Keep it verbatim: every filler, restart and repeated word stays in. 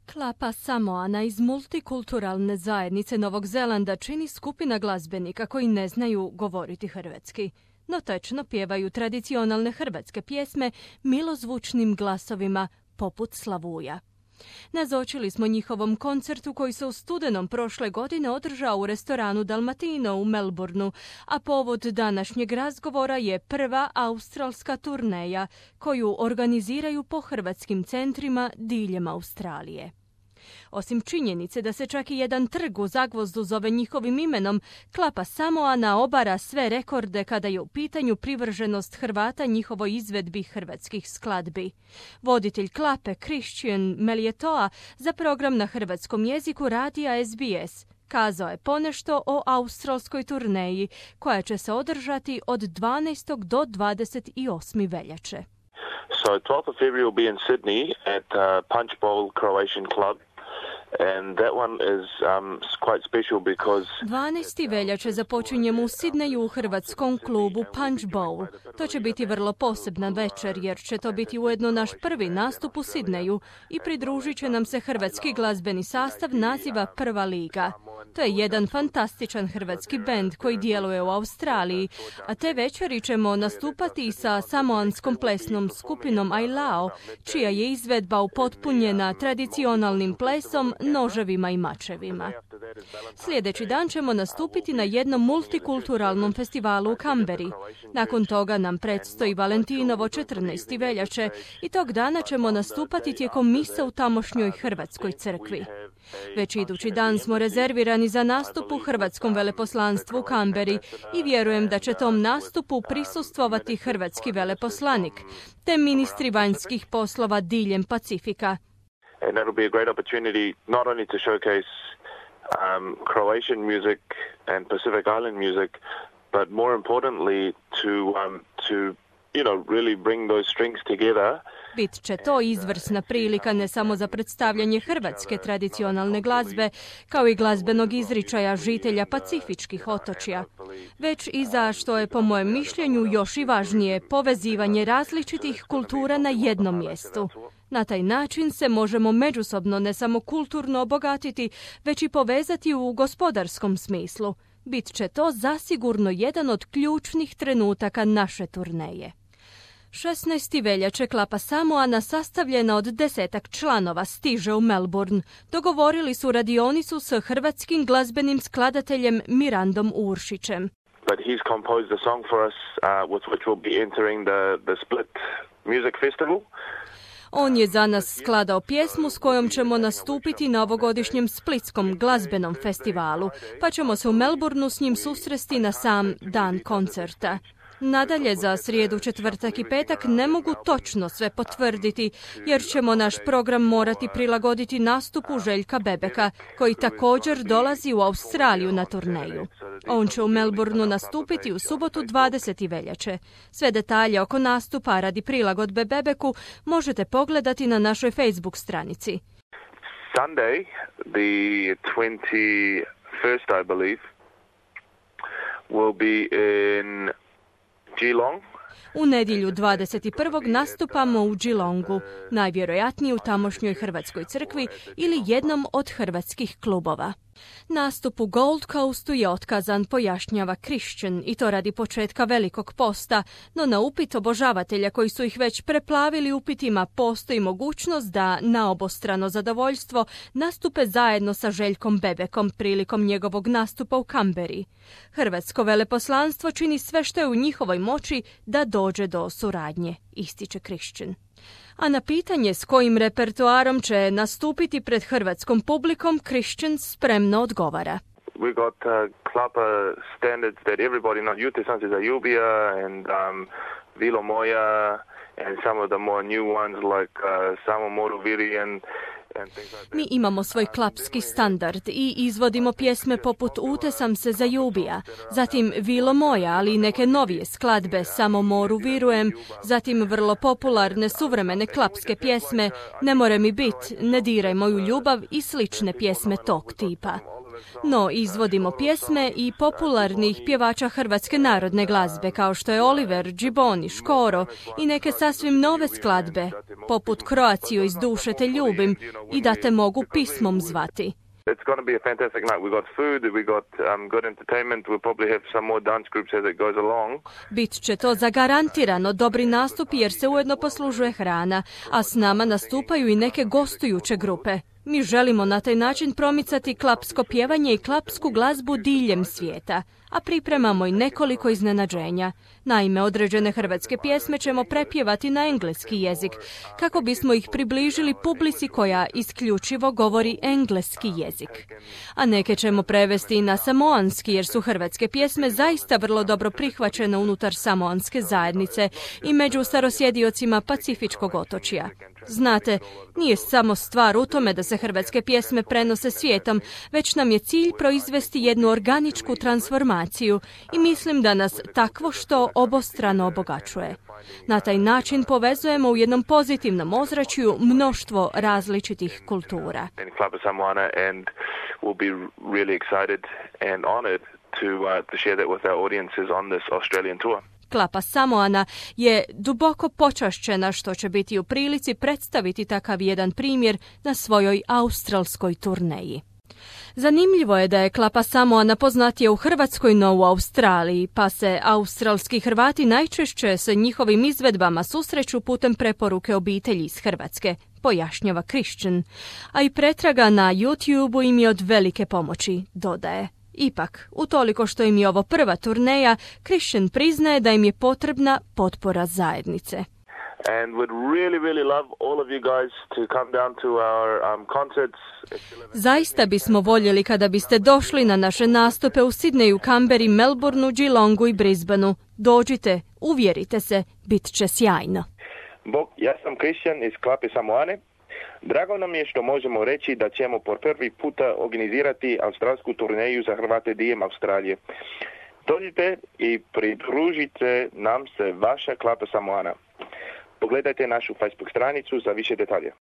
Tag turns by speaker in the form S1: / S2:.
S1: Klapa Samoana iz multikulturalne zajednice Novog Zelanda čini skupina glazbenika koji ne znaju govoriti hrvatski, no tečno pjevaju tradicionalne hrvatske pjesme milozvučnim glasovima poput Slavuja. Nazočili smo njihovom koncertu koji se u studenom prošle godine održao u restoranu Dalmatino u Melbourneu, a povod današnjeg razgovora je prva australska turneja koju organiziraju po hrvatskim centrima diljem Australije. Osim činjenice da se čak i jedan trg u Zagvozdu zove njihovim imenom, Klapa Samoana obara sve rekorde kada je u pitanju privrženost Hrvata njihovoj izvedbi hrvatskih skladbi. Voditelj Klape Christian Melietoa za program na hrvatskom jeziku radija S B S kazao je ponešto o australskoj turneji koja će se održati od dvanaestog do dvadeset osme veljače.
S2: So twelfth of February will be in Sydney at uh, Punch Bowl Croatian Club. And that one is um, quite special because
S1: dvanaestog veljače započinjemo u Sidneju u hrvatskom klubu Punch Bowl. To će biti vrlo posebna večer jer će to biti ujedno naš prvi nastup u Sidneju i pridružit će nam se hrvatski glazbeni sastav naziva Prva liga. To je jedan fantastičan hrvatski bend koji djeluje u Australiji, a te večeri ćemo nastupati i sa samoanskom plesnom skupinom Ailao, čija je izvedba upotpunjena tradicionalnim plesom, noževima i mačevima. Sljedeći dan ćemo nastupiti na jednom multikulturalnom festivalu u Kamberi. Nakon toga nam predstoji Valentinovo četrnaestog veljače i tog dana ćemo nastupati tijekom mise u tamošnjoj hrvatskoj crkvi. Već idući dan smo rezervirani za nastup u hrvatskom veleposlanstvu u Kamberi i vjerujem da će tom nastupu prisustvovati hrvatski veleposlanik, te ministri vanjskih poslova diljem Pacifika.
S2: And that'll be a great opportunity not only to showcase um, Croatian music and Pacific Island music, but more importantly to um, to you know really bring those strings together.
S1: Bit će to izvrsna prilika ne samo za predstavljanje hrvatske tradicionalne glazbe, kao i glazbenog izričaja žitelja pacifičkih otočja, već i za, što je po mojem mišljenju još i važnije, povezivanje različitih kultura na jednom mjestu. Na taj način se možemo međusobno ne samo kulturno obogatiti, već i povezati u gospodarskom smislu. Bit će to zasigurno jedan od ključnih trenutaka naše turneje. šesnaestog veljače Klapa Samoana, sastavljena od desetak članova, stiže u Melbourne. Dogovorili su radionicu s hrvatskim glazbenim skladateljem Mirandom Uršićem.
S2: But he's composed a song for us uh, with which we'll be entering the, the Split Music Festival.
S1: On je za nas skladao pjesmu s kojom ćemo nastupiti na ovogodišnjem Splitskom glazbenom festivalu, pa ćemo se u Melbourneu s njim susresti na sam dan koncerta. Nadalje, za srijedu, četvrtak i petak ne mogu točno sve potvrditi, jer ćemo naš program morati prilagoditi nastupu Željka Bebeka, koji također dolazi u Australiju na turneju. On će u Melbourneu nastupiti u subotu dvadesetog veljače. Sve detalje oko nastupa radi prilagodbe Bebeku možete pogledati na našoj Facebook stranici.
S2: Sunday, the twenty-first, I believe, will be in Geelong.
S1: U nedjelju dvadeset prvog nastupamo u Geelongu, najvjerojatnije u tamošnjoj hrvatskoj crkvi ili jednom od hrvatskih klubova. Nastup u Gold Coastu je otkazan, pojašnjava Christian, i to radi početka Velikog posta, no na upit obožavatelja koji su ih već preplavili upitima postoji mogućnost da na obostrano zadovoljstvo nastupe zajedno sa Željkom Bebekom prilikom njegovog nastupa u Kamberi. Hrvatsko veleposlanstvo čini sve što je u njihovoj moći da dođe do suradnje, ističe Christian. A na pitanje s kojim repertoarom će nastupiti pred hrvatskom publikom, Christian spremno odgovara.
S2: We got uh, Klapa standards that everybody knows, Jute Sanse za Ljubija and um, Vilo Moja and some of the more new ones like uh, Samo Moru Viri and
S1: Mi imamo svoj klapski standard i izvodimo pjesme poput Utesam se za Ljubija, zatim Vilo moja, ali i neke novije skladbe, Samo moru virujem, zatim vrlo popularne suvremene klapske pjesme, Ne more mi bit, Ne diraj moju ljubav i slične pjesme tog tipa. No izvodimo pjesme i popularnih pjevača hrvatske narodne glazbe, kao što je Oliver, Džiboni, Škoro i neke sasvim nove skladbe, poput Croaciju iz duše te ljubim i da te mogu pismom zvati.
S2: It's going to be a fantastic night. We got food, we got um, good entertainment. We'll probably have some more dance groups as it goes along.
S1: Bit će to zagarantirano dobri nastupi jer se ujedno poslužuje hrana, a s nama nastupaju i neke gostujuće grupe. Mi želimo na taj način promicati klapsko pjevanje i klapsku glazbu diljem svijeta, a pripremamo i nekoliko iznenađenja. Naime, određene hrvatske pjesme ćemo prepjevati na engleski jezik, kako bismo ih približili publici koja isključivo govori engleski jezik. A neke ćemo prevesti i na samoanski, jer su hrvatske pjesme zaista vrlo dobro prihvaćene unutar samoanske zajednice i među starosjediocima Pacifičkog otočja. Znate, nije samo stvar u tome da se hrvatske pjesme prenose svijetom, već nam je cilj proizvesti jednu organičku transformaciju i mislim da nas takvo što obostrano obogaćuje. Na taj način povezujemo u jednom pozitivnom ozračju mnoštvo različitih kultura. Klapa Samoana je duboko počašćena što će biti u prilici predstaviti takav jedan primjer na svojoj australskoj turneji. Zanimljivo je da je Klapa Samoana poznatija u Hrvatskoj no u Australiji, pa se australski Hrvati najčešće sa njihovim izvedbama susreću putem preporuke obitelji iz Hrvatske, pojašnjava Christian, a i pretraga na YouTubeu im je od velike pomoći, dodaje. Ipak, utoliko što im je ovo prva turneja, Christian priznaje da im je potrebna potpora zajednice.
S2: And would really, really love all of you guys to come down to our um, concerts.
S1: Zaista bismo voljeli kada biste došli na naše nastupe u Sidneju, Kamberi, Melbourneu, Geelongu i Brisbaneu. Dođite, uvjerite se, bit će sjajno.
S2: Bog, ja sam Christian iz Klape Samoane. Drago nam je što možemo reći da ćemo po prvi puta organizirati australsku turneju za Hrvate diljem Australije. Dođite i pridružite nam se vaša Klapa Samoana. Pogledajte našu Facebook stranicu za više detalje.